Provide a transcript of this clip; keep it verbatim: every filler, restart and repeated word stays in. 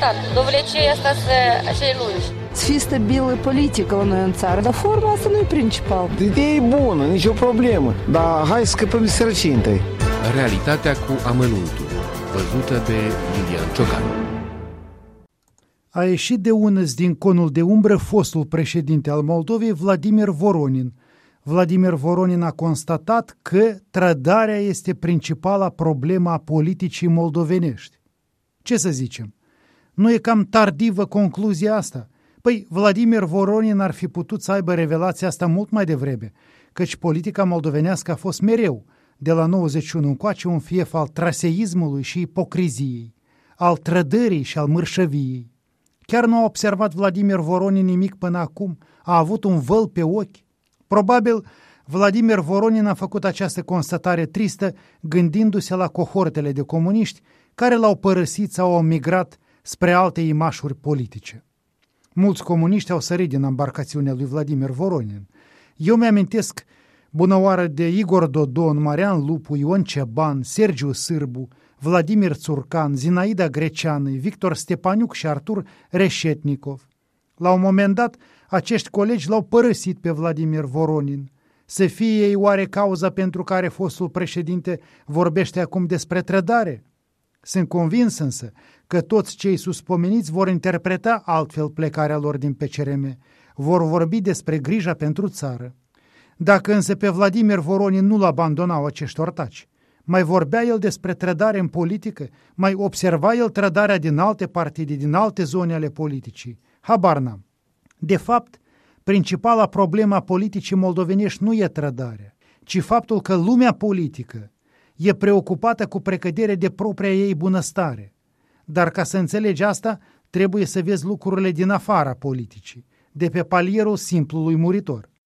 interesat. Довлече asta să acei lungi. Să fie stabilă politică la noi în țară, dar forma asta nu e principal. Ideea e bună, nicio problemă, dar hai să scăpăm de sărăcie întâi. Realitatea cu amănuntul, văzută de Lilian Ciocan. A ieșit de unăzi din conul de umbră fostul președinte al Moldovei, Vladimir Voronin. Vladimir Voronin a constatat că trădarea este principala problemă a politicii moldovenești. Ce să zicem? Nu e cam tardivă concluzia asta? Păi, Vladimir Voronin ar fi putut să aibă revelația asta mult mai devreme, căci politica moldovenească a fost mereu, de la nouăzeci și unu încoace, un fief al traseismului și ipocriziei, al trădării și al mărșăviei. Chiar nu a observat Vladimir Voronin nimic până acum, a avut un văl pe ochi. Probabil Vladimir Voronin a făcut această constatare tristă gândindu-se la cohortele de comuniști care l-au părăsit sau au migrat spre alte imașuri politice. Mulți comuniști au sărit din embarcațiunea lui Vladimir Voronin. Eu mi-amintesc bunăoară de Igor Dodon, Marian Lupu, Ion Ceban, Sergiu Sârbu, Vladimir Țurcan, Zinaida Greceană, Victor Stepaniuc și Artur Reșetnikov. La un moment dat, acești colegi l-au părăsit pe Vladimir Voronin. Să fie ei oare cauza pentru care fostul președinte vorbește acum despre trădare? Sunt convins însă că toți cei suspomeniți vor interpreta altfel plecarea lor din P C R M, vor vorbi despre grija pentru țară. Dacă însă pe Vladimir Voronin nu-l abandonau acești ortaci, mai vorbea el despre trădare în politică, mai observa el trădarea din alte partide, din alte zone ale politicii. Habar n-am. De fapt, principala problemă a politicii moldovenești nu e trădarea, ci faptul că lumea politică e preocupată cu precădere de propria ei bunăstare. Dar ca să înțelegi asta, trebuie să vezi lucrurile din afara politicii, de pe palierul simplului muritor.